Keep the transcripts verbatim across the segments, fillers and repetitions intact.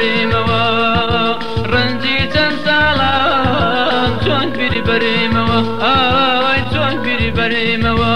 بريموا رنجي تنسالان چون بيري بريموا آي چون بيري بريموا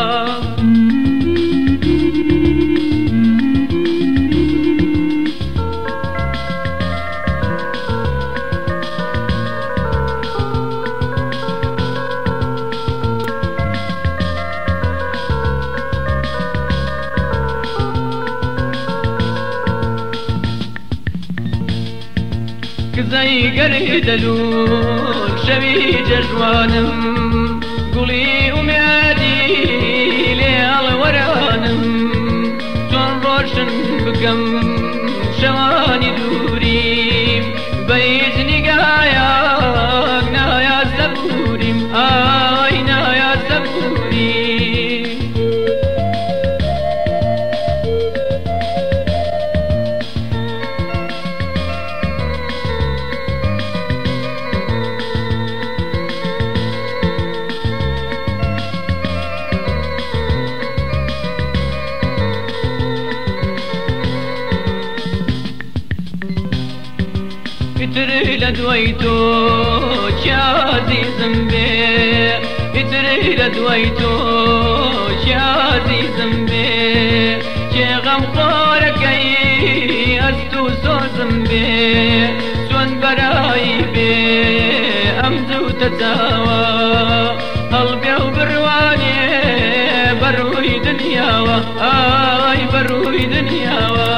زي قري دلول شبي ججوانم قولي وميادي ليال ورانم جون روشن بكم شواني دوريم بيجني قاياك نايا سبوريم آي نايا سبوريم اتري لدويتو يا عزيزم بي اتري لدويتو يا عزيزم بي يا غم خورك اي استو سوزم بي سون براي بي امزو تتاوى قلبي وبرواني بروي دنياوى اي بروي دنياوى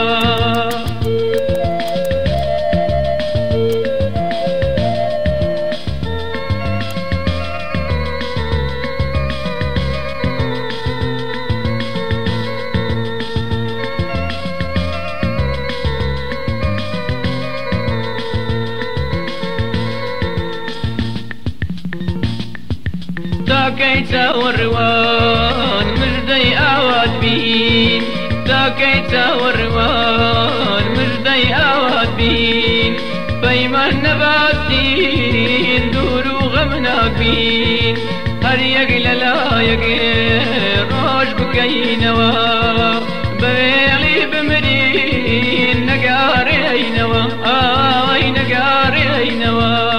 تاكيت والروان مجدي اواد بين تاكيت والروان مجدي اواد بين بيما نباتين دورو غمناك بين هر يقل لا يقل روش بكينوا بيلي بمرين نقاري اينوا اي نقاري اينوا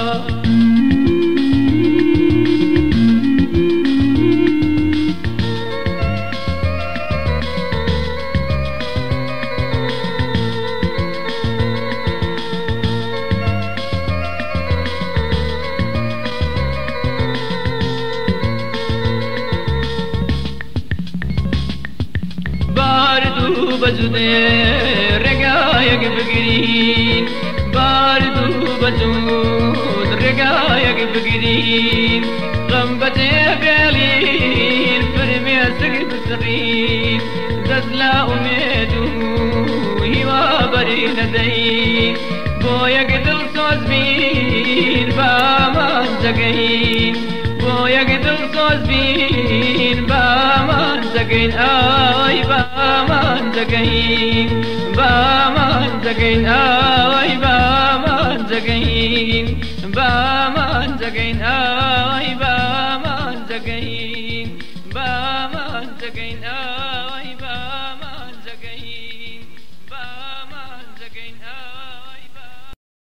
باردو بجودي رقايق بقرين باردو بجود رقايق بقرين غنبتي قليل فرمي سقف سقين دزلا أميدو هوا برين دين بويا قتل صوز بين بامان زقين بويا قتل صوز بين بامان زقين آي بامان زقين بامان زقين آي بامان زقين بامان زقين آي بامان زقين بامان زقين آي